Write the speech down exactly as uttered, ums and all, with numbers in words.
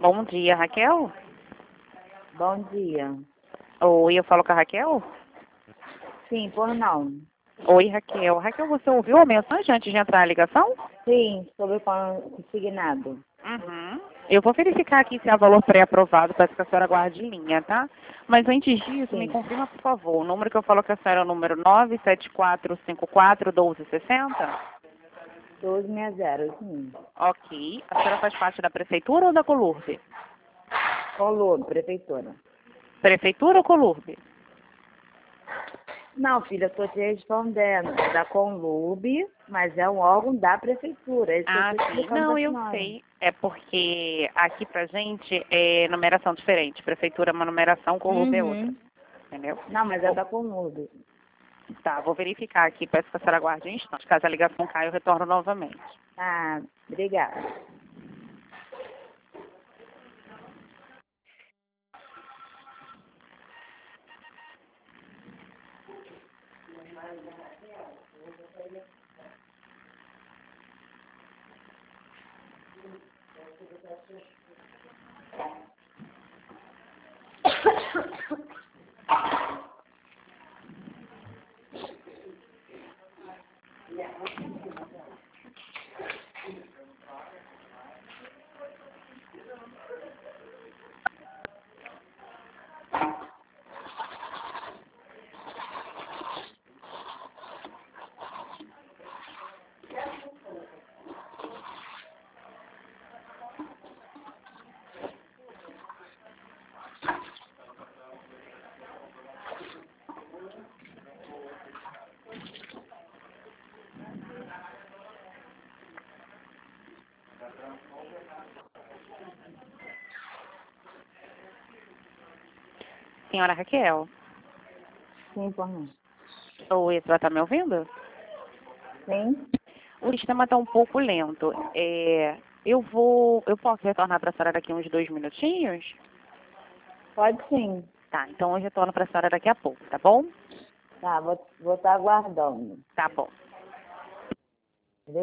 Bom dia, Raquel? Bom dia. Oi, eu falo com a Raquel? Sim, por não. Oi, Raquel. Raquel, você ouviu a mensagem antes de entrar na ligação? Sim, sobre o consignado. Uhum. Eu vou verificar aqui se há valor pré-aprovado, peço que a senhora guarde em linha, tá? Mas antes disso, me Sim. confirma, por favor, o número que eu falo com a senhora é o número nove sete quatro cinco quatro um dois seis zero? doze sessenta, sim. Ok. A senhora faz parte da prefeitura ou da Colurbe? Colômbia, prefeitura. Prefeitura ou Colurbe? Não, filha, eu estou te respondendo. É da Conlube, mas é um órgão da prefeitura. É isso que eu Ah, estou sim. explicando Não, para a eu senhora. sei. É porque aqui pra gente é numeração diferente. Prefeitura é uma numeração, Colurbe é outra. Uhum. Entendeu? Não, mas é Vou- da Conlube. Tá, vou verificar aqui. Peço que a senhora aguarde um instante. Caso a ligação caia, eu retorno novamente. Ah, obrigada. Senhora Raquel? Sim, por não. Oi, a senhora tá me ouvindo? Sim? O sistema está um pouco lento. É, eu vou... Eu posso retornar para a senhora daqui uns dois minutinhos? Pode sim. Tá, então eu retorno para a senhora daqui a pouco, tá bom? Tá, vou estar aguardando. Tá bom.